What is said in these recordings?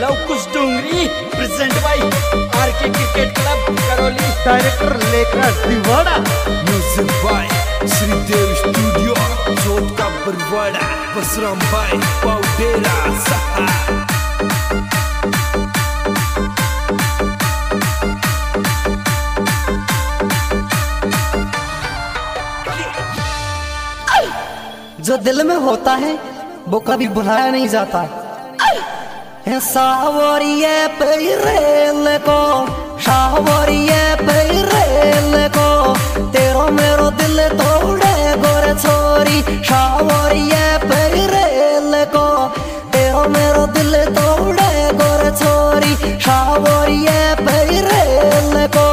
Lavkush Dongri present by RK cricket club Karauli. Director लेकर Tiwada. Music by Shridev studio Chauth Ka Barwara. Basram भाई पाउडेरा सहा। जो दिल में होता है वो कभी भुलाया नहीं जाता है। सावरिये पैरेल को सावरिये पैरेल को तेरो मेरो दिल तोड़े गोरे छोरी। सावरिये पैरेल को तेरो मेरो दिल तोड़े गोरे छोरी। सावरिये पैरेल को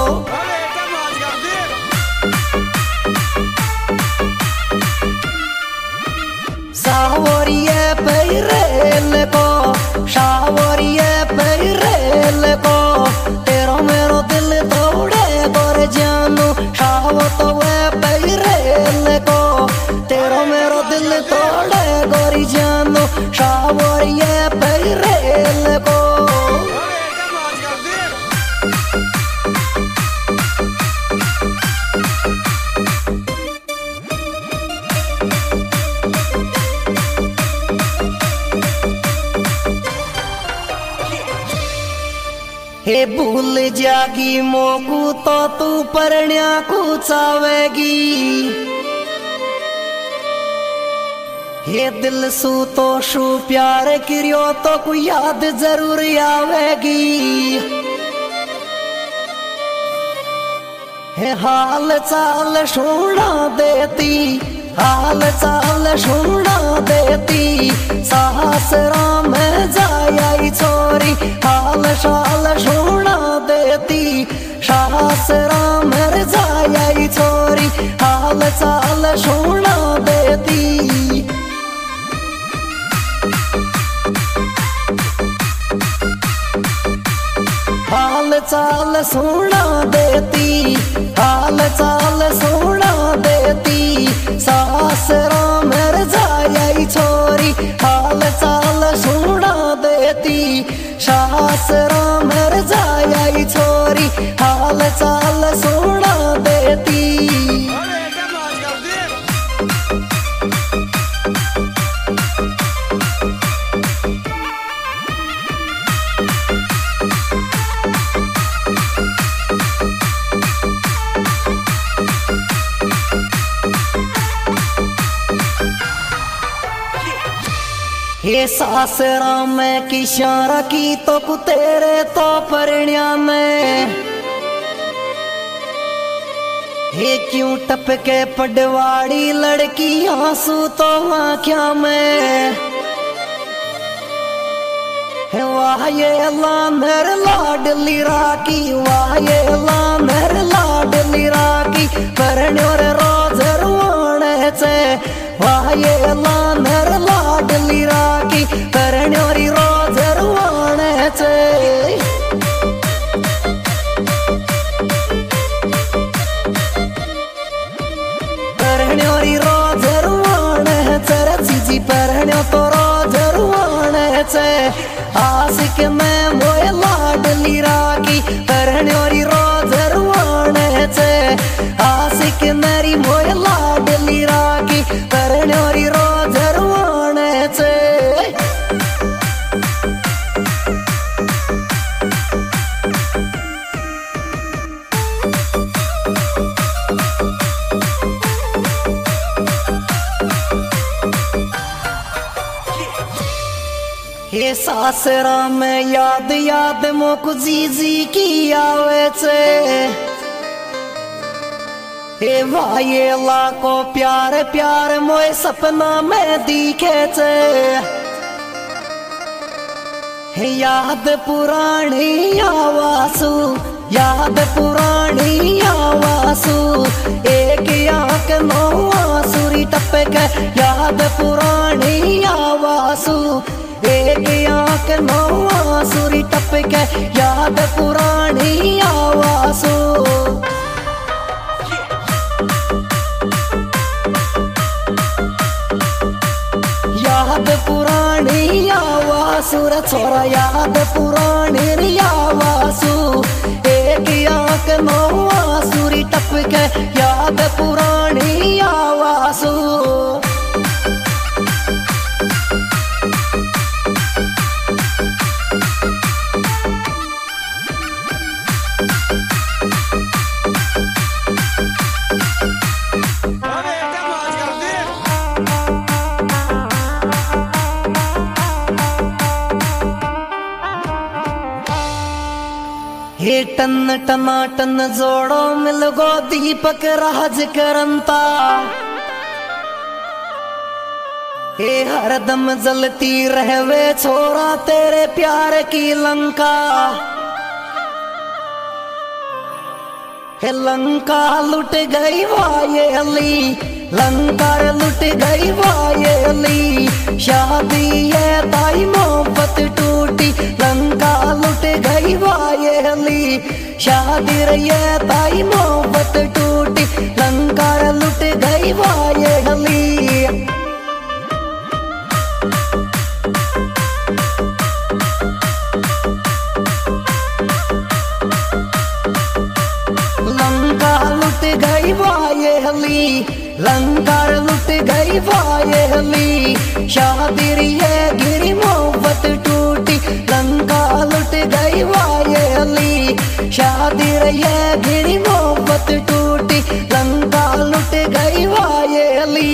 सावरिये पैरेल को सावरिये पैरेल को तेरो मेरो दिल तोड़े गोरे जानू। साव तो वे पैरेल को तेरो मेरो दिल तोड़े गोरी जानू। सावरिये पैरेल को हे भूल जागी मोकू तो तू परण्या को चावेगी। हे दिल सू तो शू प्यार करियो तो को याद जरूर आवेगी। हे हाल चाल सुना देती हाल चाल सुना देती सासरा में जाई छोरी। हाल चाल सुना देती सासरा में जाई छोरी। हाल चाल सुना देती हाल चाल सुना देती हाल चाल सुना देती सासरा मर जाई छोरी। हाल चाल सुना देती सासरा मर जाई छोरी। हाल चाल सुना देती हे सासरा में किशारा की तो कुतेरे तो परण्या में। हे क्यों टपके पडवाड़ी लड़की आंसू तो आँखिया में। वाह ये अल्लाह मेरे लाडली राखी वाह ये अल्लाह मेरे लाडली राखी परण्यो रे रोज रुवाने से। वाह ये अल्लाह मेरे लाडली राखी परण्यो री रोज रुवाने से। परण्यो री रोज रुवाने से जी परण्यो तो रोज रुवाने से। आशिक में मोए लाडली राखी परण्यो री रोज रुवाने से। आशिक मेरी मोए लाडली राखी परण्यो री रोज रुवाने से। हे सासरा में याद याद मोकू जीजी की आवे छे। हे वायेला को प्यार प्यार मोए सपना में दिखे छे। हे याद पुरानी आवासू याद पुरानी आवासू एक आंख नो आंसुरी टपके। याद पुरानी आवासू एक आंख नो आंसुरी टपके। याद पुरानी आवासू याद पुरानी आवाज वासुर छोरा याद पुरानी रिया वासु एक आंख नो वासुरी टपके याद पुरानी आवासु हे टन टनाटन जोड़ो मिल गो दीपक राज करंता हे हरदम जलती रहवे छोरा तेरे प्यार की लंका हे लंका लुट गई वाये अली लंका लुट गई वाये अली शादी है ताई मोहब्बत टूटी लंका लुट गई वाये अली शादी रही है ताई मोहब्बत टूटी लंका लुट गई वाये अली गई वाये हली लंका लुट गई वाये हली शादी है गिरी मोहब्बत टूटी लंका लुट गई वाये हली शादी है गिरी मोहब्बत टूटी लंका लुट गई वाये हली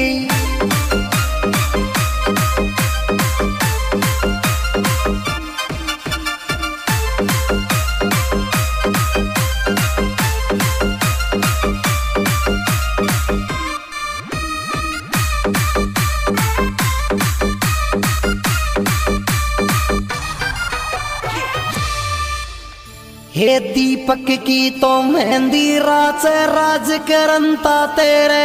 हे दीपक की तो मेहंदी रात राज करंता तेरे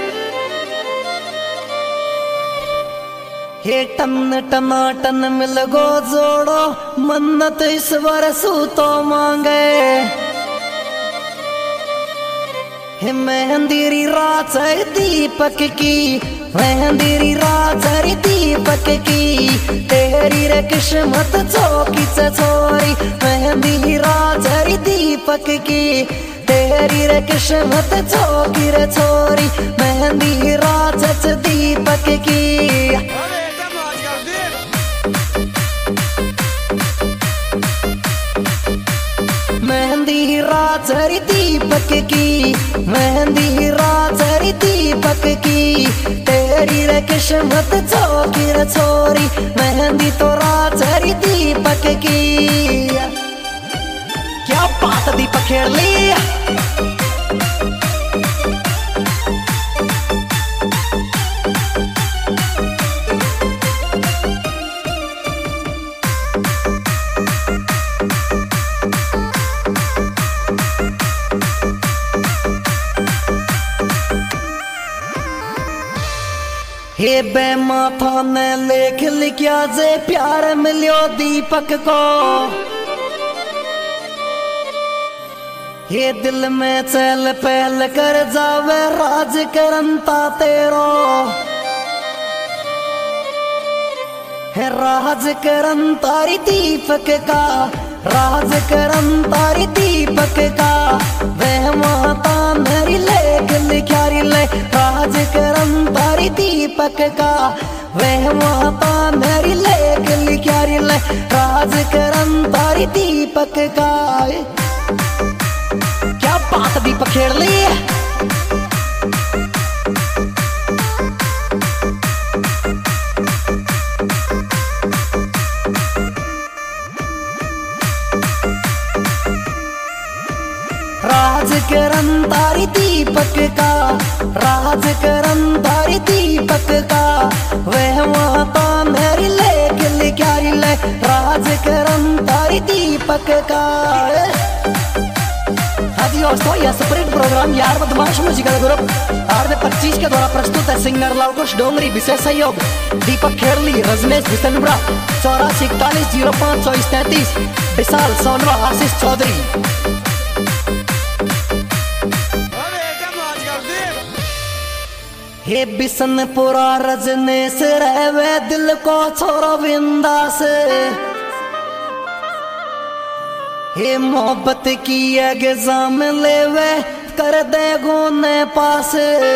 हे टन टनाटन मिल गो जोड़ो मन्नत ईश्वर सू तो मांगे हे मेहंदी रात दीपक की मेहंदी रात दीपक की तेरी रे किस्मत चौकी से छोरी मेहंदी रात दीपक की तेरी रे किस्मत चौकी रे छोरी मेहंदी रात दीपक की मेहंदी रात दीपक की मेहंदी रात दीपक की तेरी रे किस्मत चौकी रे छोरी मेहंदी तो रात दीपक की क्या बात दीपक खेल ली हे बेमाथा ने लेख लिखा जे प्यार मिलियो दीपक को हे दिल में चल पहल कर जावे राज करंता तेरो है राज करंतारी दीपक का राज करंतारी दीपक का वह माता मेरी लेख लिखा ले राज करंतारी दीपक का वह माता मेरी लेख लिखा ले राज करंतारी दीपक का क्या बात दीपक खेल ली राज करंतारी दीपक का राज करंतारी दीपक का वह माता मेरी लेख लिखा ले राज करंतारी दीपक का दोस्तों यह स्प्रिट प्रोग्राम यार बदमाश म्यूजिकल ग्रुप RD25 के द्वारा प्रस्तुत है सिंगर लालकुश डोंगरी विशेष सहयोग दीपक खेरली रजनेश बिसनबरा 8441052433 विशाल सोनवा आशीष चौधरी हे बिशनपुरा रजनेश रहवे दिल को छोरो बिंदास। हे मोहब्बत की एग्जाम लेवे कर दे गुने पास।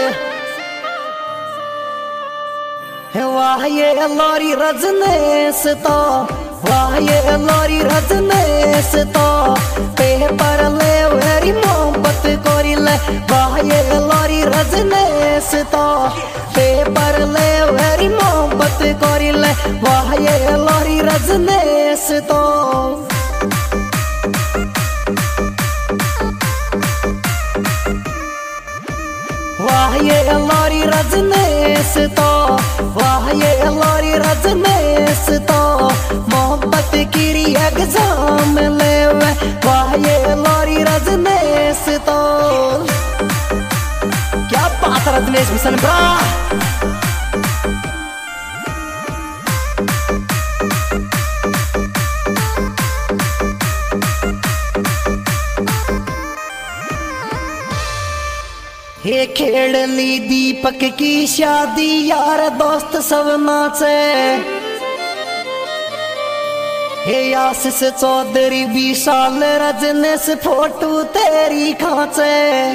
वाह ये लोरी रजनेश तो, वाह ये लोरी रजनेश तो पेपर ले वेरी मोहब्बत कोरी ले। वाह ये लोरी रजनेश तो पेपर ले वेरी मोहब्बत कोरी ले। वाह ये लोरी रजनेश तो। वाह ये लोरी रजनेश तो, वाह ये लोरी रजनेश तो मोहब्बत की एग्जाम लेवे। वाह ये लोरी रजनेश तो। क्या बात रजनेश बिशनपुरा। हे खेड़ ली दीपक की शादी यार दोस्त सब नाचे। हे आशीष चौधरी 20 साल रजनेश फोटो तेरी खांचे।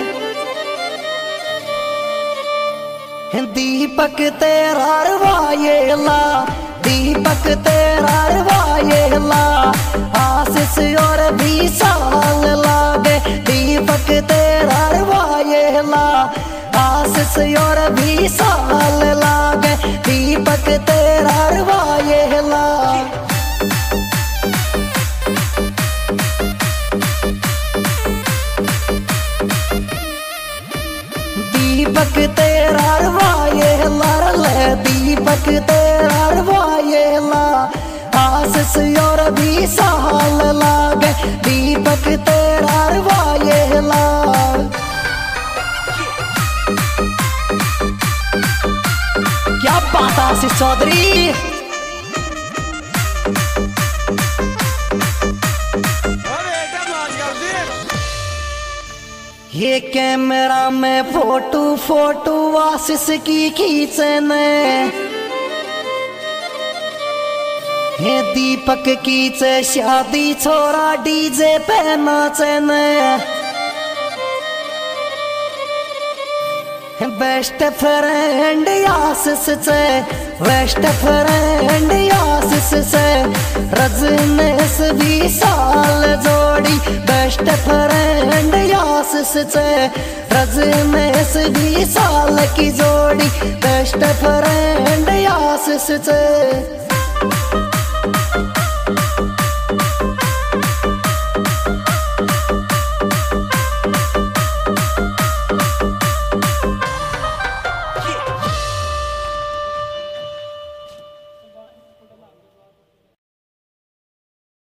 दीपक तेरा रवायेला, दीपक तेरा रवायेला आशीष और 20 साल लागे। दीपक तेरा रवायेला आशीष और 20 साल लागे। दीपक तेरा रवायेला। दीपक तेरा रवायेला ले, दीपक तेरा रवायेला आशीष और 20 साल लागे। दीपक तेरा रवायेला। क्या बात आशीष चौधरी। ये कैमरा में फोटो आशीष की खींचने। हे दीपक खींचे शादी छोरा डीजे पे नाचने। बेस्ट फ्रेंड आशीष से, बेस्ट फ्रेंड आशीष से रजनेश 20 साल जोड़ी। बेस्ट फ्रेंड आशीष से रजनेश 20 साल की जोड़ी। बेस्ट फ्रेंड आशीष से।